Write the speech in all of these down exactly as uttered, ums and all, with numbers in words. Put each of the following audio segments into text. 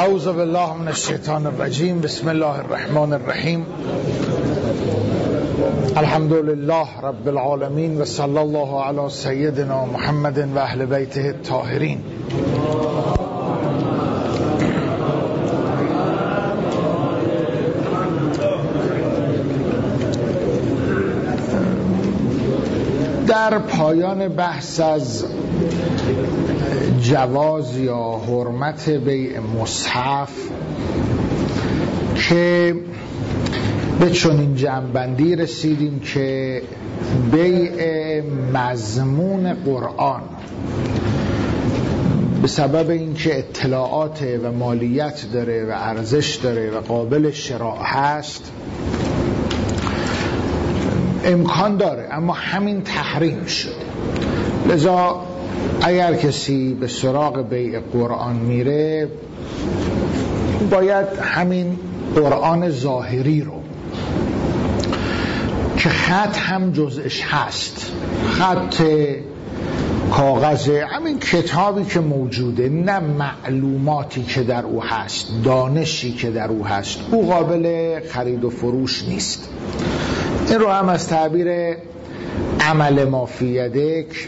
اعوذ بالله من الشیطان الرجیم. بسم الله الرحمن الرحیم. الحمد لله رب العالمین و صلی الله علی سیدنا محمد و اهل بیته الطاهرین. در پایان بحث از جواز یا حرمت بیع مصحف که به چنین جمع‌بندی رسیدیم که بیع مضمون قرآن به سبب اینکه اطلاعات و مالیت داره و ارزش داره و قابل شراء هست امکان داره، اما همین تحریم شده. لذا اگر کسی به سراغ بیع قرآن میره باید همین قرآن ظاهری رو که خط هم جزءش هست، خط کاغذ، همین کتابی که موجوده، نه معلوماتی که در او هست، دانشی که در او هست، او قابل خرید و فروش نیست. این رو هم از تعبیر عمل ما فی یدک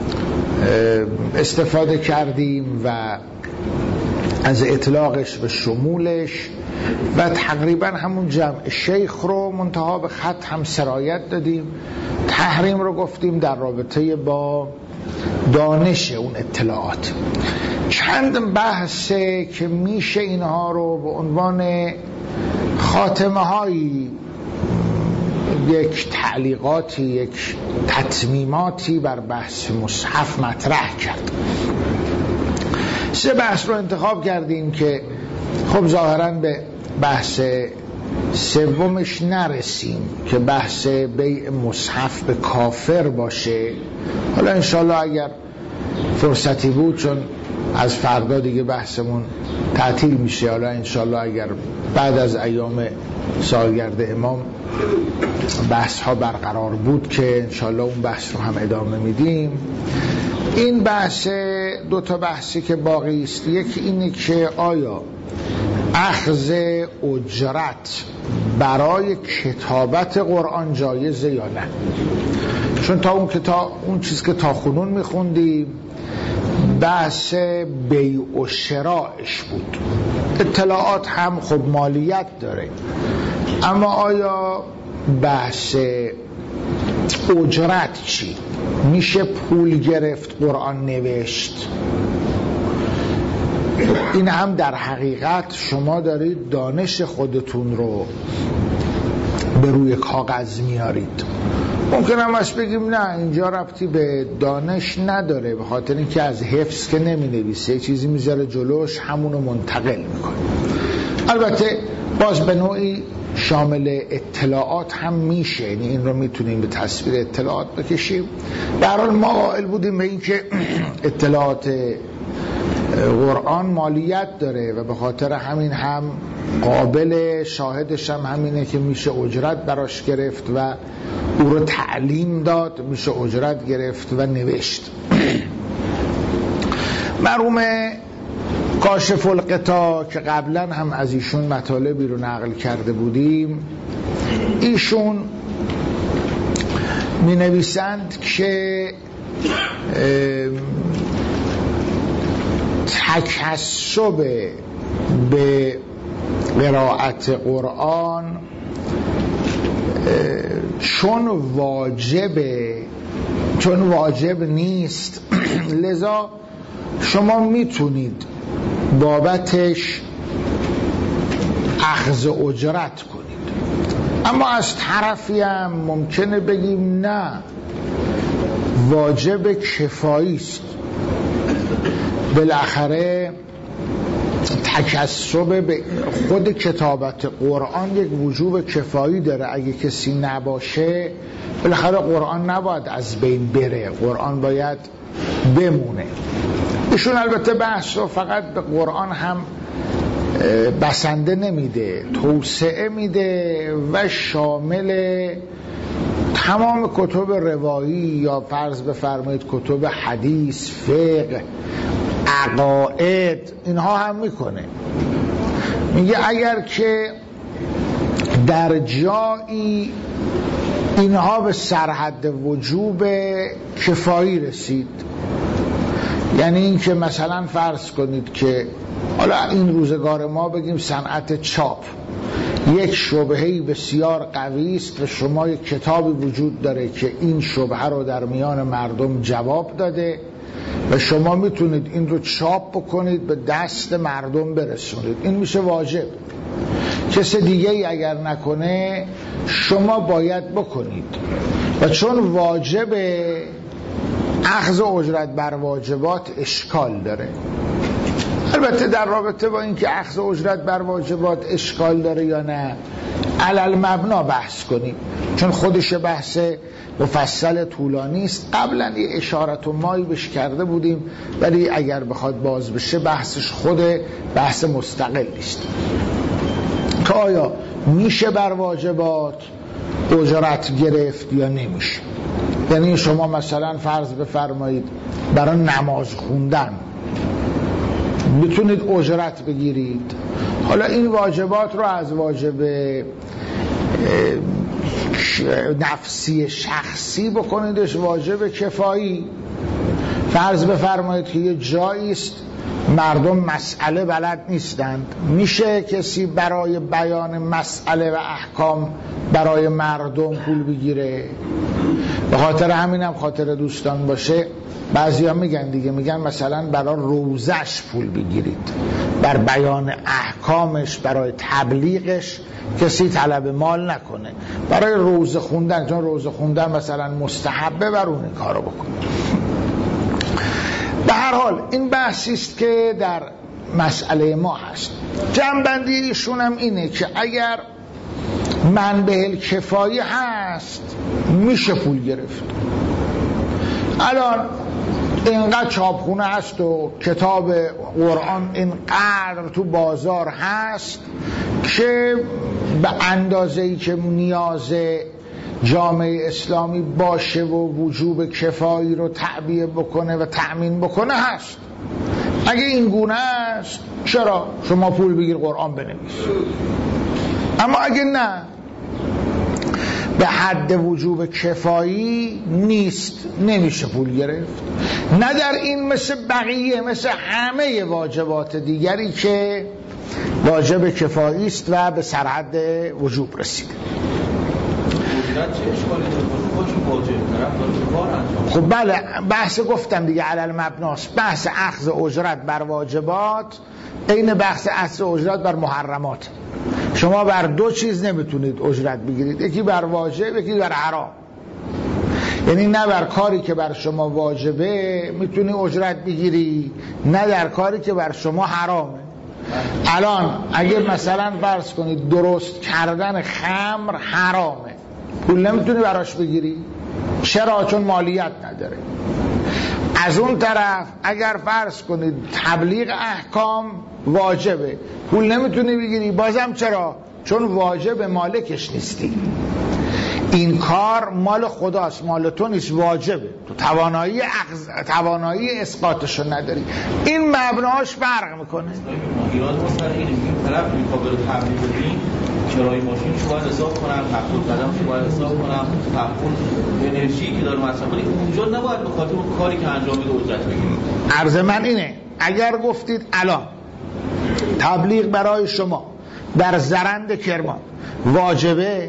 استفاده کردیم و از اطلاقش به شمولش و تقریبا همون جمع شیخ رو منتها به خط هم سرایت دادیم. تحریم رو گفتیم در رابطه با دانش اون اطلاعات. چند بحثه که میشه اینها رو به عنوان خاتمه هایی، یک تعلیقاتی، یک تتمیماتی بر بحث مصحف مطرح کرد. سه بحث رو انتخاب کردیم که خب ظاهراً به بحث سومش نرسیم که بحث بیع مصحف به کافر باشه. حالا انشالله اگر فرصتی بود، چون از فردا دیگه بحثمون تعطیل میشه، حالا انشالله اگر بعد از ایام سالگرد امام بحث ها برقرار بود که انشالله اون بحث رو هم ادامه میدیم. این بحث، دو تا بحثی که باقی است، یکی اینه که آیا اخذ اجرت برای کتابت قرآن جایزه یا نه؟ چون تا اون کتاب، اون چیز که تا خونون میخوندیم بحث بیع و شرائش بود. اطلاعات هم خب مالیت داره، اما آیا بحث اجرت چی؟ میشه پول گرفت قرآن نوشت؟ این هم در حقیقت شما دارید دانش خودتون رو به روی کاغذ میارید. ممکن هم از بگیم نه، اینجا ربطی به دانش نداره، به خاطر اینکه از حفظ که نمی نویسه، چیزی میذاره جلوش همونو منتقل میکنه. البته باز به نوعی شامل اطلاعات هم میشه، یعنی این رو میتونیم به تصویر اطلاعات بکشیم. در حال ما قائل بودیم به این که اطلاعات قرآن مالیت داره و به خاطر همین هم قابل شاهدش هم همینه که میشه اجرت براش گرفت و او رو تعلیم داد، میشه اجرت گرفت و نوشت. مرحوم کاشف الغطا که قبلا هم از ایشون مطالبی رو نقل کرده بودیم، ایشون می نویسند که تکسب به قرائت قرآن چون واجبه، چون واجب نیست، لذا شما میتونید بابتش اخذ اجرت کنید. اما از طرفی هم ممکنه بگیم نه، واجب کفایی است. بالاخره تکسب به خود کتابت قرآن یک وجوب کفایی داره. اگه کسی نباشه بالاخره قرآن نباید از بین بره، قرآن باید بمونه. ایشون البته بحث رو فقط به قرآن هم بسنده نمیده، توسعه میده و شامل تمام کتب روایی یا فرض بفرمایید کتب حدیث، فقه، عقاید، اینها هم میکنه. میگه اگر که در جایی اینها به سرحد وجوب کفایی رسید، یعنی این که مثلا فرض کنید که حالا این روزگار ما بگیم صنعت چاپ یک شبهه‌ای بسیار قوی است و شما یک کتابی وجود داره که این شبهه رو در میان مردم جواب داده و شما میتونید این رو چاپ بکنید به دست مردم برسونید، این میشه واجب. کس دیگه ای اگر نکنه شما باید بکنید و چون واجب اخذ اجرت بر واجبات اشکال داره. البته در رابطه با اینکه اخذ اجرت بر واجبات اشکال داره یا نه علل مبنا بحث کنیم، چون خودش بحث مفصل طولانی است. قبلا یه اشارت و مایی بهش کرده بودیم، ولی اگر بخواد باز بشه بحثش خود بحث مستقلی است که آیا میشه بر واجبات اجرت گرفت یا نمیشه. یعنی شما مثلا فرض بفرمایید برای نماز خوندن میتونید اجرت بگیرید، حالا این واجبات رو از واجب نفسی شخصی بکنیدش واجب کفایی. فرض بفرمایید که یه جایی است مردم مسئله بلد نیستند، میشه کسی برای بیان مسئله و احکام برای مردم پول بگیره؟ به خاطر همینم خاطر دوستان باشه بعضی ها میگن دیگه، میگن مثلا برای روزش پول بگیرید، بر بیان احکامش برای تبلیغش کسی طلب مال نکنه، برای روزه خوندن، چون روزه خوندن مثلا مستحبه، بر اون کارو بکنه. به هر حال این بحثی است که در مسئله ما هست. جنبندی ایشون هم اینه که اگر منبع کفایی هست میشه پول گرفت. الان اینقدر چاپخونه هست و کتاب قرآن اینقدر تو بازار هست که به اندازه‌ای که نیاز جامعه اسلامی باشه و وجوب کفایی رو تعبیه بکنه و تأمین بکنه هست. اگه این گونه است چرا شما پول بگیر قرآن بنویس؟ اما اگه نه، به حد وجوب کفایی نیست، نمیشه پول گرفت. نه در این مثل بقیه، مثل همه واجبات دیگری که واجب کفایی است و به سرحد وجوب رسید. خب بله، بحث گفتم دیگه علل مبناست. بحث اخذ اجرت بر واجبات این بحث اخذ اجرت بر محرمات. شما بر دو چیز نمیتونید اجرت بگیرید، یکی بر واجب، یکی بر حرام. یعنی نه بر کاری که بر شما واجبه میتونی اجرت بگیری، نه در کاری که بر شما حرامه. الان اگه مثلا فرض کنید درست کردن خمر حرامه، پول نمیتونی براش بگیری. چرا؟ چون مالیت نداره. از اون طرف اگر فرض کنید تبلیغ احکام واجبه، پول نمیتونی بگیری. بازم چرا؟ چون واجب مالکش نیستی. این کار مال خداست، مال تو نیست، واجبه. تو توانایی اخذ... توانایی اسقاطشو نداری. این مبناش فرق میکنه. ایراد مثلا اینه، این طرف میخواد برای تبلیغ دین کرایه ماشین شو باید حساب کنم، تخفیف قدم شو باید حساب کنم، تخفیف انرژی که داره مصرف کنه، اونجا نباید به خاطر اون کاری که انجام میده اجرت بگیرید. عرض من اینه، اگر گفتید الان تبلیغ برای شما در زرند کرمان واجبه،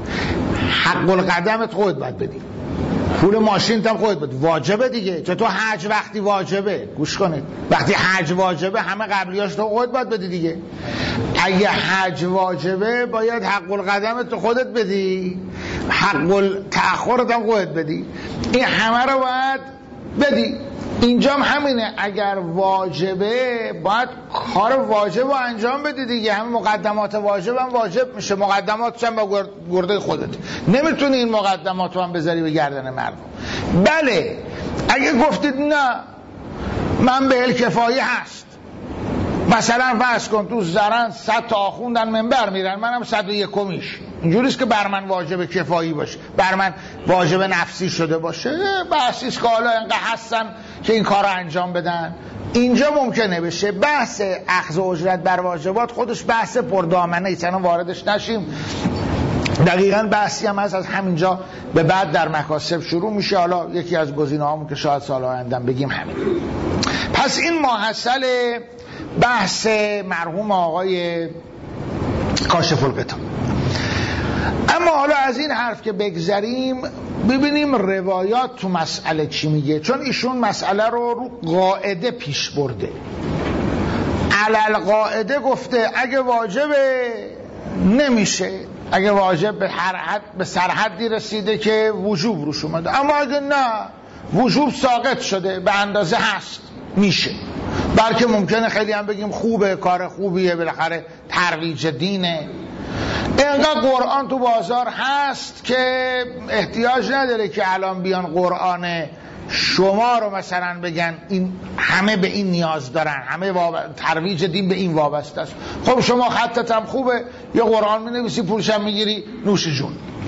حق القدمت خودت باید بدی، پول ماشین هم خودت بدی، واجبه دیگه. چطور حج وقتی واجبه؟ گوش کنید، وقتی حج واجبه همه قبلیاش تو خودت باید بدی دیگه. اگه حج واجبه باید حق القدمت تو خودت بدی، حق التأخرت هم خودت بدی، این همه رو باید بدی. اینجا هم همینه، اگر واجبه باید کار واجب رو انجام بدی دیگه. همه مقدمات واجب هم واجب میشه، مقدماتش هم با گرده خودت. نمیتونی این مقدمات رو هم بذاری به گردن مردم. بله اگه گفتید نه من به الکفایی هست، مثلا فرض کن تو زرن صد تا آخوندن منبر میرن، منم صد و یکمیش، اینجوریست که بر من واجب کفایی باشه، بر من واجب نفسی شده باشه. بحثیست که حالا اینقدر هستن که این کار رو انجام بدن. اینجا ممکنه بشه بحث اخذ اجرت بر واجبات خودش بحث پردامنه ای، چنان واردش نشیم. دقیقاً بحثی هم هست از همینجا به بعد در مکاسب شروع میشه. حالا یکی از گزینه‌هامون که شاید سال آینده بگیم همین. پس این ماحصل بحث مرحوم آقای کاشف الغطا. اما حالا از این حرف که بگذریم ببینیم روایات تو مسئله چی میگه، چون ایشون مسئله رو رو قاعده پیش برده. علل قاعده گفته اگه واجبه نمیشه، اگه واجب به هر حد به سرحدی رسیده که وجوب روش اومده، اما اگه نه وجوب ساقط شده به اندازه هست میشه. بلکه ممکنه خیلی هم بگیم خوبه، کار خوبیه، بالاخره ترویج دینه. اینقدر قرآن تو بازار هست که احتیاج نداره که الان بیان قرآن شما رو مثلا بگن این همه به این نیاز دارن، همه واب... ترویج دین به این وابسته است. خب شما خطت هم خوبه، یه قرآن می نویسی پولش هم میگیری، نوش جون.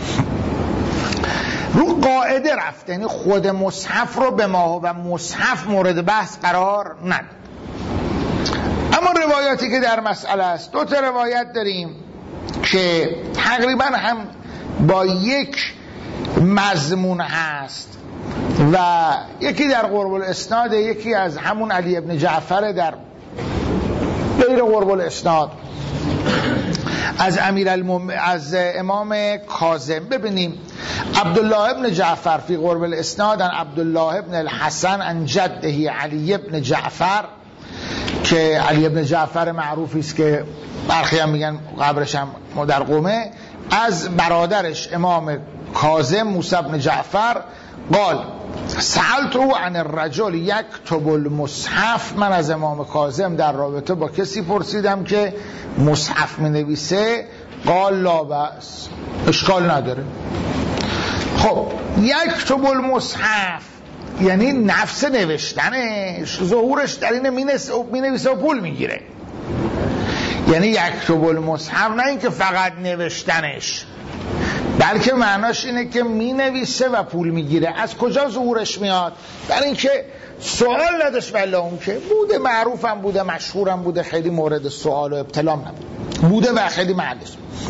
رو قاعده رفته، یعنی خود مصحف رو به ما و مصحف مورد بحث قرار نداد. اما روایاتی که در مسئله است، دو تا روایت داریم که تقریبا هم با یک مضمون هست و یکی در قرب الاسناد، یکی از همون علی ابن جعفر در غیر قرب الاسناد از امیر المم... از امام کاظم. ببینیم عبدالله ابن جعفر فی قرب الاسناد عن عبدالله ابن الحسن عن جده علی ابن جعفر، که علی ابن جعفر معروفی است که برخی هم میگن قبرش هم در قومه، از برادرش امام کاظم موسی ابن جعفر قال سألته عن الرجل یکتب المصحف، من از امام کاظم در رابطه با کسی پرسیدم که مصحف می نویسه، قال لا بأس، اشکال نداره. خب یکتب المصحف یعنی نفس نوشتنش، ظهورش در اینه می نویسه و پول میگیره. یعنی یکتب المصحف نه اینکه فقط نوشتنش، بلکه معناش اینه که می نویسه و پول میگیره. از کجا ظهورش میاد؟ برای اینکه سوال نداشت، ولی اون که بوده معروفم بوده مشهورم بوده، خیلی مورد سوال و ابتلام نبود، بوده و خیلی محلش.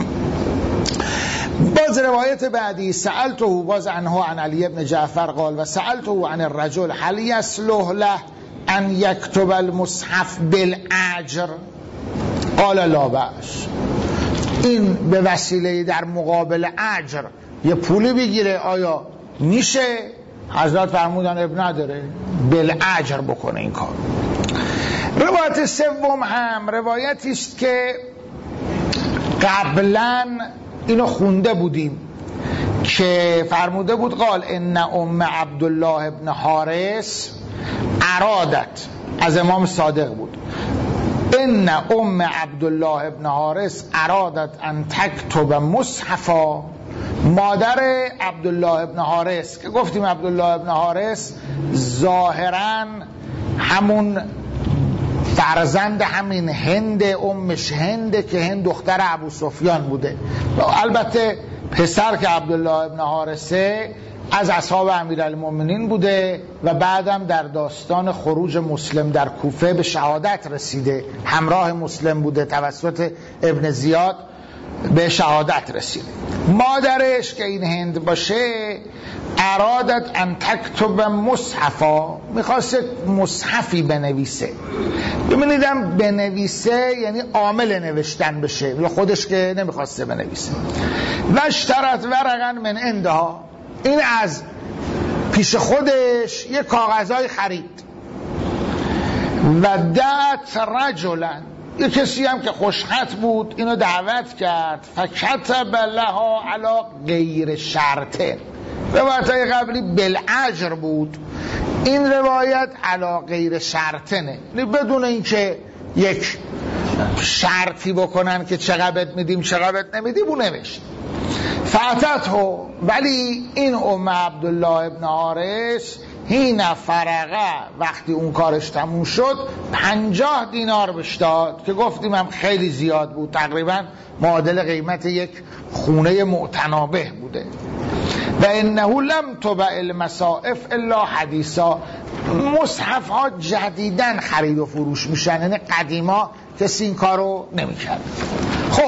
باز روایت بعدی سألته باز عنه عن علی ابن جعفر قال و سألته عن الرجل هل يصلح له ان يكتب المصحف بالاجر قال لا بأس، این به وسیله در مقابل اجر یه پولی بگیره آیا میشه؟ حضرت فرمودن ابن نداره، بالاجر بکنه این کار. روایت سوم هم روایتی است که قبلا اینو خونده بودیم که فرموده بود قال ان ام عبدالله ابن حارث ارادت، از امام صادق بود، ان ام عبدالله ابن حارث ارادت ان تکتب مصحفا، مادر عبدالله ابن حارث که گفتیم عبدالله ابن حارث ظاهرا همون فرزند همین هند، امش هند که هند دختر ابو سفیان بوده. البته پسر که عبدالله ابن حارثه از اصحاب امیرالمومنین بوده و بعدم در داستان خروج مسلم در کوفه به شهادت رسیده، همراه مسلم بوده، توسط ابن زیاد به شهادت رسیده. مادرش که این هند باشه ارادت ان تکتب مصحفا، میخواست مصحفی بنویسه. ببینیدم بنویسه یعنی عامل نوشتن بشه، یا خودش که نمیخواسته بنویسه. و اشترت ورقا من عندها، این از پیش خودش یک کاغذای خرید و دعت رجلا، یک کسی هم که خوشخط بود اینو دعوت کرد، فکتب لها علی غیر شرطه. روایت های قبلی بالاجر بود، این روایت علی غیر شرطنه، بدون اینکه یک شرطی بکنن که چقدر میدیم چقدر نمیدیم. اون نوشت فاتت ها، ولی این ام عبدالله ابن حارث هین فرقه، وقتی اون کارش تموم شد پنجاه دینار بهش داد که گفتیم هم خیلی زیاد بود، تقریبا معادل قیمت یک خونه معتنابه بوده. و انه لم تبع المصائف الا حدیثا، مصحف ها جدیدن خرید و فروش میشن، یعنی قدیما کسی این کارو نمیکرد. خب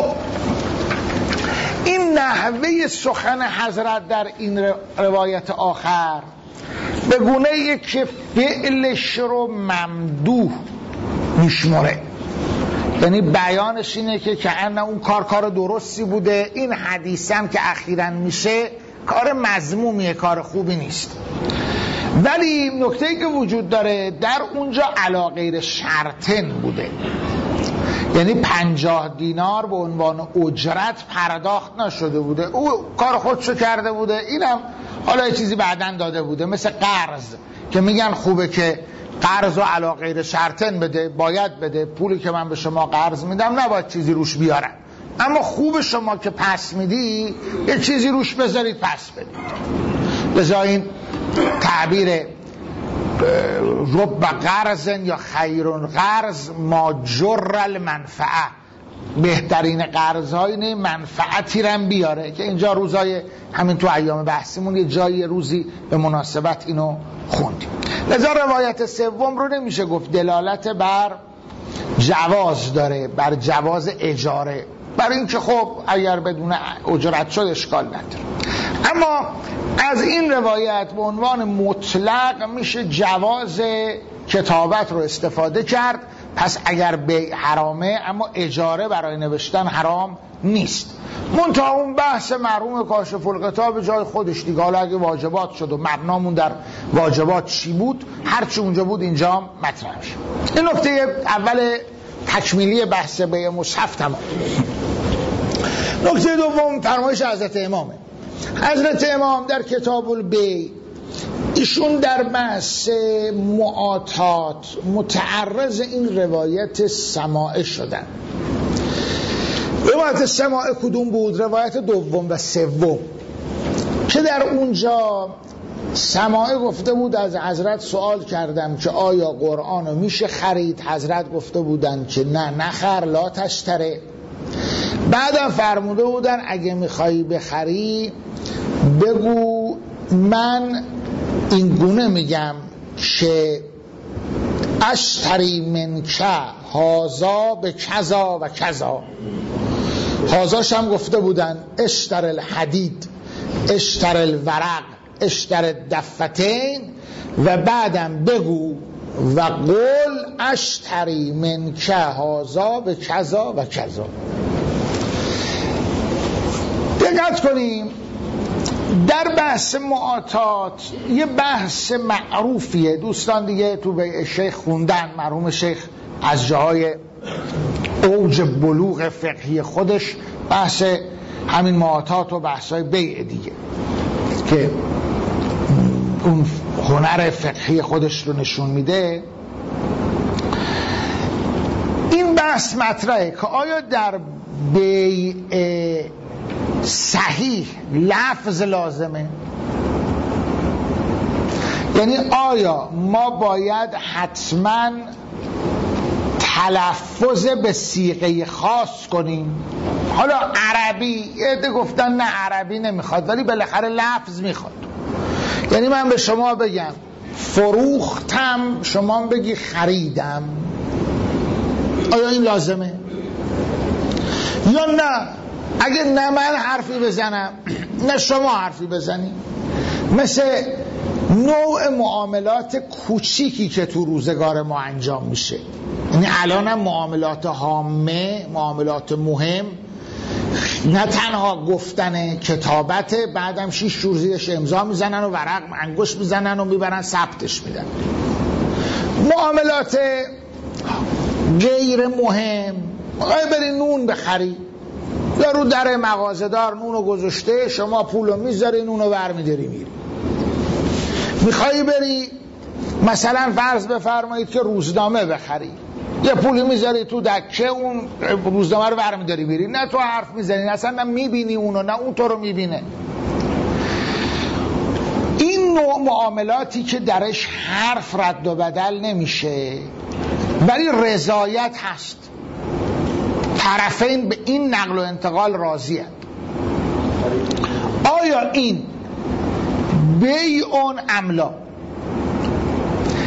این نحوه سخن حضرت در این روایت آخر به گونه ای که فعلش رو ممدوح میشمره، یعنی بیانش اینه که کأن اون کار کار درستی بوده، این حدیث هم که اخیراً میشه کار مذمومیه، کار خوبی نیست. ولی نکته‌ای که وجود داره در اونجا علی غیر شرطن بوده، یعنی پنجاه دینار به عنوان اجرت پرداخت نشده بوده، او کار خودشو کرده بوده، اینم حالا یه چیزی بعدن داده بوده، مثل قرض که میگن خوبه که قرض رو علی غیر شرطن بده، باید بده، پولی که من به شما قرض میدم نباید چیزی روش بیارم، اما خوب شما که پس میدی یه چیزی روش بذارید پس بدید. لذا این تعبیر رب قرض یا خیرون قرض ما جر المنفعه، بهترین قرض های منفعتی رم بیاره، که اینجا روزای همین تو ایام بحثیمون یه جایی روزی به مناسبت اینو خوندیم. لذا روایت سوم رو نمیشه گفت دلالت بر جواز داره، بر جواز اجاره، برای اینکه خب اگر بدون اجرت شد اشکال نداره. اما از این روایت به عنوان مطلق میشه جواز کتابت رو استفاده کرد، پس اگر بیع حرامه اما اجاره برای نوشتن حرام نیست. منتها اون بحث مرحوم کاشف الغطا جای خودش دیگه، حالا اگه واجبات شد و مبنامون در واجبات چی بود، هرچی اونجا بود اینجا مطرح شد. این نکته اول تکمیلی بحث بیع مصحف تمام. نکته دوم فرمایش حضرت امامه. حضرت امام در کتاب البیع ایشون در بحث معاطات متعرض این روایت سماعه شدن. روایت سماعه کدوم بود؟ روایت دوم و سوم که در اونجا سماعه گفته بود از حضرت سوال کردم که آیا قرآن رو میشه خرید؟ حضرت گفته بودن که نه نخر، لا تشتره. بعدم فرموده بودن اگه میخوایی بخری بگو من این گونه میگم که اشتری منکه هازا به کذا و کذا. هازاش هم گفته بودن اشتر الحدید، اشتر الورق، اشتر دفتین، و بعدم بگو و قول اشتری منکه هازا به کذا و کذا. دقت کنیم در بحث معاطات یه بحث معروفیه، دوستان دیگه تو به شیخ خوندن، مرحوم شیخ از جاهای اوج بلوغ فقهی خودش بحث همین معاطات و بحثای بیع دیگه که اون هنر فقهی خودش رو نشون میده. این بحث مطرحه که آیا در بیع صحیح لفظ لازمه؟ یعنی آیا ما باید حتما تلفظ به صیغه خاص کنیم؟ حالا عربی عده گفتن نه عربی نمیخواد ولی بالاخره لفظ میخواد، یعنی من به شما بگم فروختم شما بگی خریدم، آیا این لازمه؟ یا نه اگه نه من حرفی بزنم نه شما حرفی بزنیم، مثل نوع معاملات کوچیکی که تو روزگار ما انجام میشه، یعنی الان هم معاملات هامه، معاملات مهم، نه تنها گفتن کتابت، بعدم شیش جور زیرش امضا میزنن و ورق انگشت میزنن و میبرن ثبتش میدن. معاملات غیر مهم، آیا بری نون بخری یا رو در مغازه‌دار نونو گذاشته، شما پولو میذاری نونو برمیداری میری. میخوایی بری مثلا فرض بفرمایید که روزنامه بخری، یه پولی میذاری تو دکه، اون روزنامه رو برمیداری میری، نه تو حرف میزنی، اصلا نه میبینی اونو نه اون تو رو میبینه. این نوع معاملاتی که درش حرف رد و بدل نمیشه ولی رضایت هست، طرفین به این نقل و انتقال راضی هست، آیا این بیعون املا؟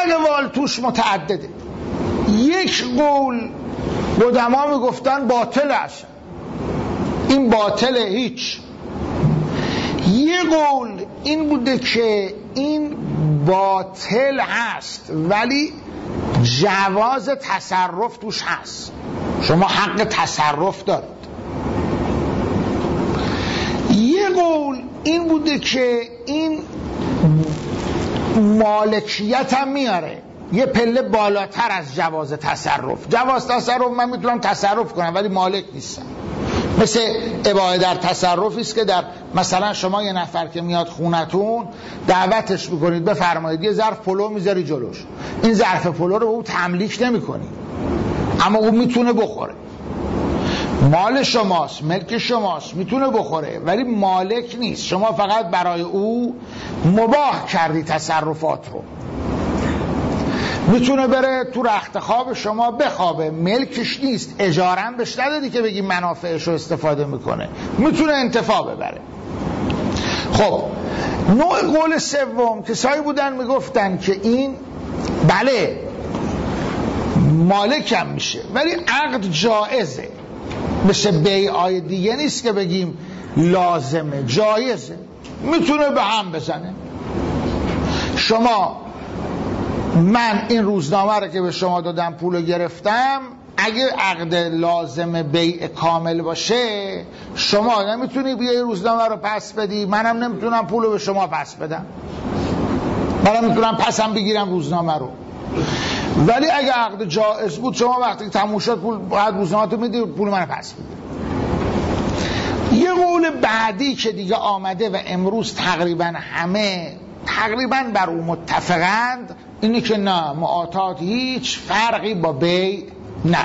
اقوال توش متعدده. یک قول قدما میگفتن باطل است، این باطل هیچ. یه قول این بوده که این باطل هست ولی جواز تصرف توش هست، شما حق تصرف دارید. یه قول این بوده که این مالکیت هم میاره یه پله بالاتر از جواز تصرف. جواز تصرف من میتونم تصرف کنم ولی مالک نیستم. مثل اباحه در تصرفی است که در مثلا شما یه نفر که میاد خونتون دعوتش میکنید بفرمایید یه ظرف پلو میذاری جلوش، این ظرف پلو رو او تملیک نمیکنی اما او میتونه بخوره، مال شماست، ملک شماست، میتونه بخوره ولی مالک نیست. شما فقط برای او مباح کردی تصرفات رو. میتونه بره تو رخت خواب شما بخوابه، ملکش نیست، اجاره هم بهش ندادی که بگی منافعش رو استفاده میکنه، میتونه انتفاع ببره. خب نوع قول سوم کسایی بودن میگفتن که این بله مالکم میشه ولی عقد جایزه، مثل بیعای دیگه نیست که بگیم لازمه، جایزه، میتونه به هم بزنه. شما من این روزنامه رو که به شما دادم پولو گرفتم، اگه عقد لازم بیع کامل باشه شما نمیتونی بیای روزنامه رو پس بدی، منم نمیتونم پولو به شما پس بدم، منم میتونم پسم بگیرم روزنامه رو. ولی اگه عقد جائز بود شما وقتی تموم شد پول باید روزنامه رو میدی، پول منو پس بدی. یه قول بعدی که دیگه آمده و امروز تقریبا همه تقریبا بر اون متفقند اینه که نه، معاطات هیچ فرقی با بیع نداره.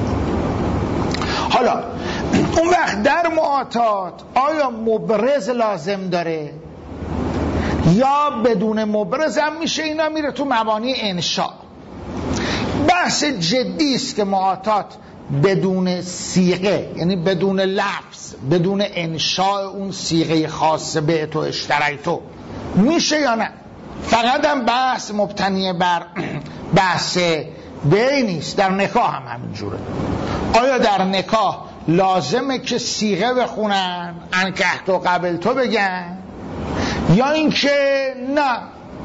حالا اون وقت در معاطات آیا مبرز لازم داره یا بدون مبرز هم میشه؟ اینا میره تو مبانی انشاء. بحث جدی است که معاطات بدون صیغه، یعنی بدون لفظ، بدون انشاء اون صیغه خاص به تو اشتری تو میشه یا نه. فقط هم بحث مبتنی بر بحث بیع نیست، در نکاح هم همینجوره. آیا در نکاح لازمه که صیغه بخونن انکحت و قبل تو بگن یا اینکه نه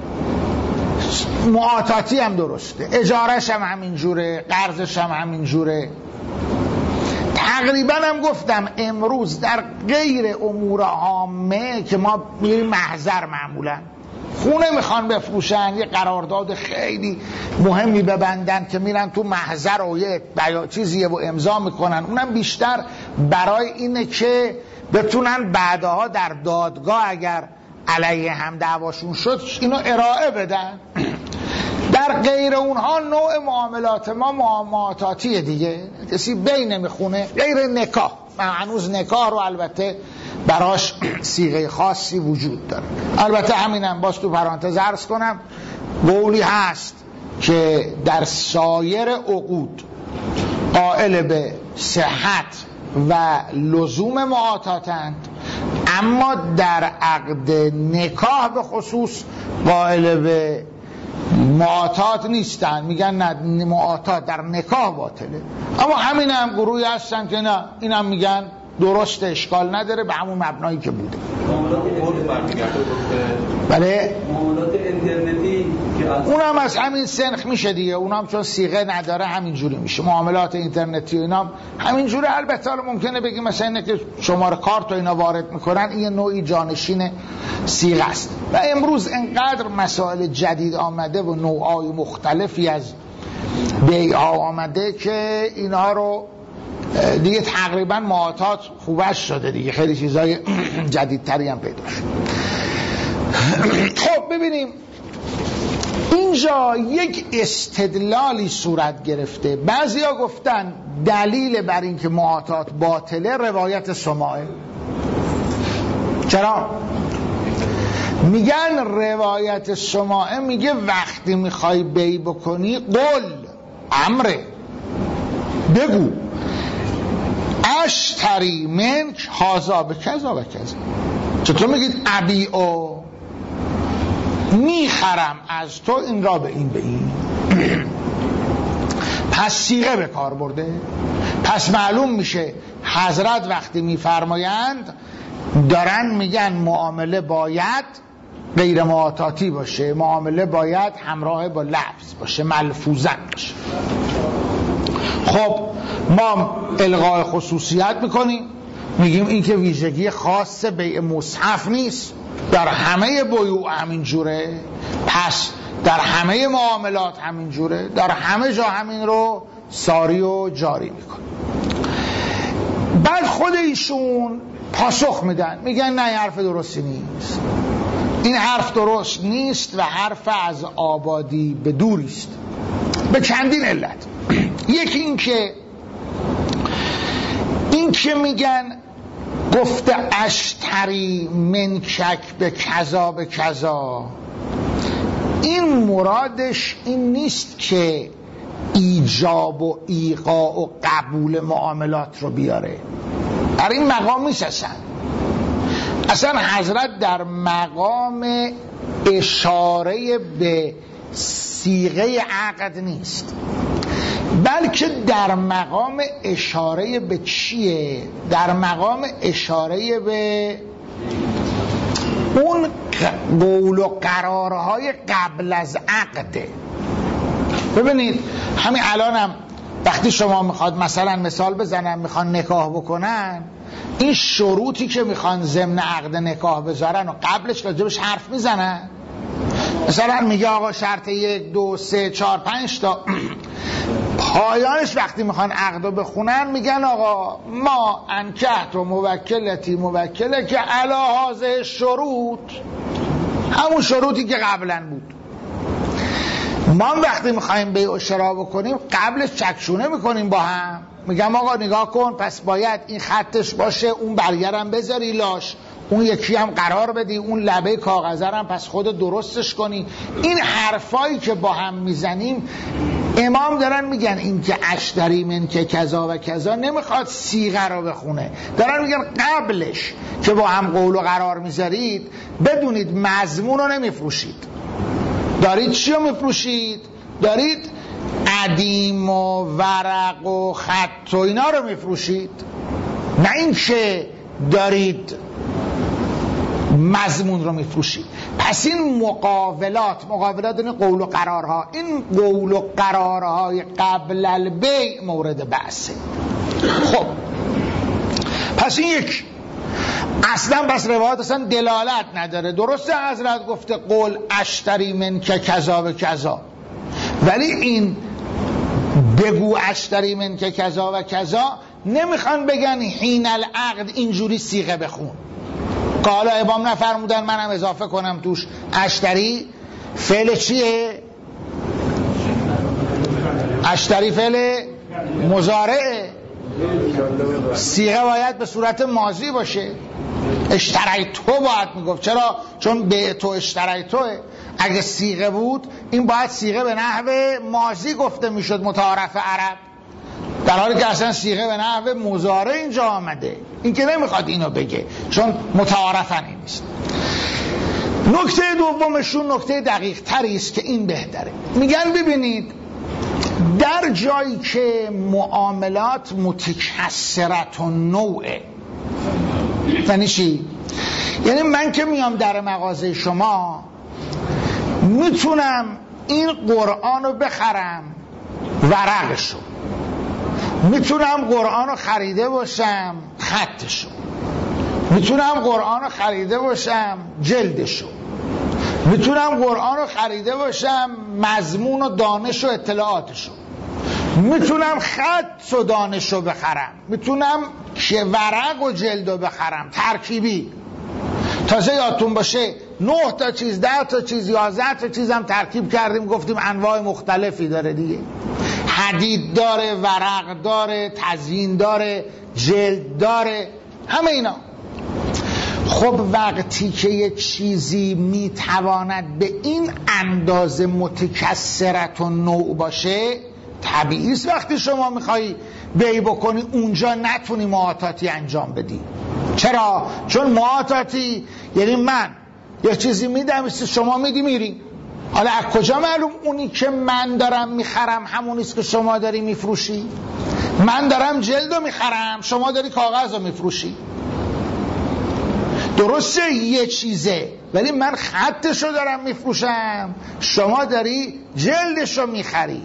معاطاتی هم درسته، اجارش هم همینجوره، قرضش هم همینجوره. تقریبا هم گفتم امروز در غیر امور عامه که ما میریم محضر، معمولا خونه میخوان بفروشن یه قرارداد خیلی مهمی ببندن که میرن تو محضر و یه بیا چیزیه و امضا میکنن، اونم بیشتر برای اینه که بتونن بعدها در دادگاه اگر علیه هم دعواشون شد اینو ارائه بدن. در غیر اونها نوع معاملات ما معاملاتیه دیگه، کسی بی نمیخونه غیر نکاح. من هنوز نکاح رو البته براش صیغه خاصی وجود داره. البته همینم باز تو پرانتز عرض کنم قولی هست که در سایر عقود قائل به صحت و لزوم معاطاتند، اما در عقد نکاح به خصوص قائل به معاطات نیستن، میگن نه معاطات در نکاح باطله. اما همین هم گروهی هستن که نه، این هم میگن درست، اشکال نداره به همون مبنایی که بوده. بله معاملات اینترنتی اونم از همین سنخ میشه دیگه، اونم چون صیغه نداره همینجوری میشه. معاملات اینترنتی و اینا همینجوری. البته حالا ممکنه بگیم مثلا اینه که شماره کارت و اینا وارد میکنن، این نوعی جانشین صیغه است. و امروز انقدر مسائل جدید آمده و نوعای مختلفی از بیع‌ها آمده که اینا رو دیگه تقریبا معاطات خوبش شده دیگه، خیلی چیزای جدیدتری هم پیدا شد. خب ببینیم اینجا یک استدلالی صورت گرفته. بعضیا گفتن دلیل بر این که معاطات باطله روایت سماعه. چرا؟ میگن روایت سماعه میگه وقتی میخوای بیع بکنی قل امره، بگو اشتری منک هازا به کذا و کذا. چطور میگید ابیعو؟ میخرم از تو این را به این به این. پس صیغه به کار برده. پس معلوم میشه حضرت وقتی میفرمایند دارن میگن معامله باید غیر معاطاتی باشه، معامله باید همراه با لفظ باشه، ملفوظن باشه. خب ما الغای خصوصیت میکنیم، میگیم این که ویژگی خاص بیع مصحف نیست، در همه بیوع همین جوره، پس در همه معاملات همین جوره، در همه جا همین رو ساری و جاری میکنه. بعد خود ایشون پاسخ میدن، میگن نه این حرف درستی نیست، این حرف درست نیست و حرف از آبادی به دوری است، به چندین علت. یکی این که این که میگن گفته اشتری منکک به کذا به کذا، این مرادش این نیست که ایجاب و ایقاع و قبول معاملات رو بیاره، در این مقام نیست. اصلا اصلا حضرت در مقام اشاره به صیغه عقد نیست، بلکه در مقام اشاره به چیه؟ در مقام اشاره به اون قول و قرارهای قبل از عقده. ببینید همین الانم وقتی شما میخواد مثلا مثال بزنن میخوان نکاح بکنن، این شروطی که میخوان ضمن عقد نکاح بذارن و قبلش راجبش حرف میزنن. مثلا میگه آقا شرط یک دو سه چهار پنج تا، پایانش وقتی میخوان عقد رو بخونن میگن آقا ما انکحت و موکلتی موکله که علی هذه شروط، همون شروطی که قبلا بود. ما وقتی میخوایم بیع و شرا بکنیم قبلش چکشونه میکنیم با هم، میگم آقا نگاه کن پس باید این خطش باشه، اون برگرم بذاری لاش، اون یکی هم قرار بدی، اون لبه کاغذ هم پس خود درستش کنی. این حرفایی که با هم میزنیم امام دارن میگن این که اشتری من که کذا و کذا نمیخواد صیغه رو بخونه، دارن میگن قبلش که با هم قول و قرار میذارید بدونید مضمون رو نمیفروشید. دارید چی رو میفروشید؟ دارید عدیم و ورق و خط و اینا رو میفروشید، نه این که دارید مضمون رو میفروشید. پس این مقاولات، مقاولات این قول و قرارها، این قول و قرارهای قبل البیع مورد بحثه. خب پس این یک اصلا بس روایت اصلا دلالت نداره. درسته حضرت گفته قول اشتری من که کذا به کذا، ولی این بگو اشتری من که کذا و کذا نمیخوان بگن حین العقد اینجوری صیغه بخون. که حالا امام نفرمودن منم اضافه کنم توش اشتری فعل چیه؟ اشتری فعل مضارعه، صیغه باید به صورت ماضی باشه. اشتریتو باید میگفت. چرا؟ چون به تو اشتریتوه. اگه صیغه بود این باید صیغه به نحو ماضی گفته میشد متعارف عرب، در حالی که اصلا صیغه به نحو مضارع اینجا آمده. این که نمیخواد اینو بگه چون متعارفاً این نیست. نکته دومشون نکته دقیق تری است که این بهتره. میگن ببینید در جایی که معاملات متکثرت و نوعه، یعنی چی؟ یعنی من که میام در مغازه شما میتونم این قرآن رو بخرم ورقشو، میتونم قرآن رو خریده باشم خطشو، میتونم قرآن رو خریده باشم جلدشو، میتونم قرآن رو خریده باشم مضمون و دانش و اطلاعاتشو، میتونم خط و دانش رو بخرم، میتونم که ورق و جلد رو بخرم ترکیبی. تازه یادتون باشه نه تا چیز، ده تا چیز، یازده تا چیز هم ترکیب کردیم، گفتیم انواع مختلفی داره دیگه، حدید داره، ورق داره، تزیین داره، جلد داره، همه اینا. خب وقتی که یه چیزی میتواند به این اندازه متکثرت و نوع باشه، طبیعی است وقتی شما میخوایی بیع بکنی اونجا نتونی معاطاتی انجام بدی. چرا؟ چون معاطاتی یعنی من یه چیزی میدم شما میدی میری. حالا از کجا معلوم اونی که من دارم میخرم همونیست که شما داری میفروشی؟ من دارم جلدو میخرم، شما داری کاغذ رو میفروشی. درسته یه چیزه، ولی من خطشو دارم میفروشم، شما داری جلدشو میخری.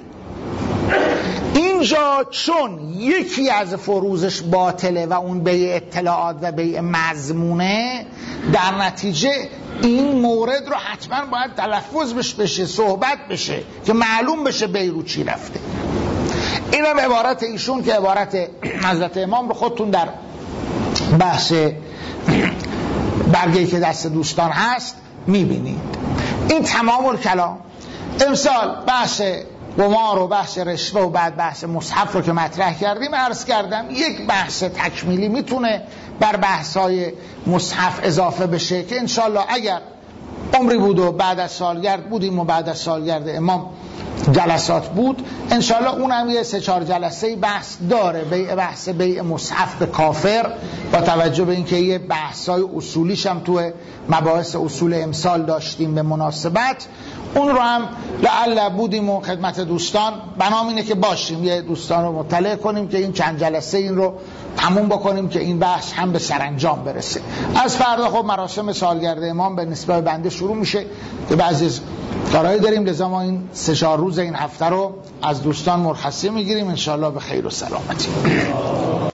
اینجا چون یکی از فروزش باطله و اون بیع اطلاعات و بیع مضمونه، در نتیجه این مورد رو حتما باید تلفظ بشه، صحبت بشه که معلوم بشه بیع رو چی رفته. اینم عبارت ایشون که عبارت حضرت امام رو خودتون در بحث برگه‌ای که دست دوستان هست میبینید. این تمام الکلام. امسال بحث قمار و بحث رشوه و بعد بحث مصحف رو که مطرح کردیم، عرض کردم یک بحث تکمیلی میتونه بر بحث‌های مصحف اضافه بشه که انشالله اگر عمری بود و بعد از سالگرد بودیم و بعد از سالگرد امام جلسات بود، انشالله اونم یه سه چهار جلسه بحث داره، بیع بحث بیع مصحف به کافر، با توجه به اینکه یه بحث‌های اصولیش هم تو مباحث اصول امسال داشتیم به مناسبت، اون رو هم لعل بودیم و خدمت دوستان بنام اینه که باشیم، یه دوستان رو مطلع کنیم که این چند جلسه این رو تموم بکنیم که این بحث هم به سرانجام برسه. از فردا خب مراسم سالگرد امام به نسبت بنده شروع میشه که بعضی از کارهایی داریم، لذا ما این سه چهار روز این هفته رو از دوستان مرخصی میگیریم، انشالله به خیر و سلامتی.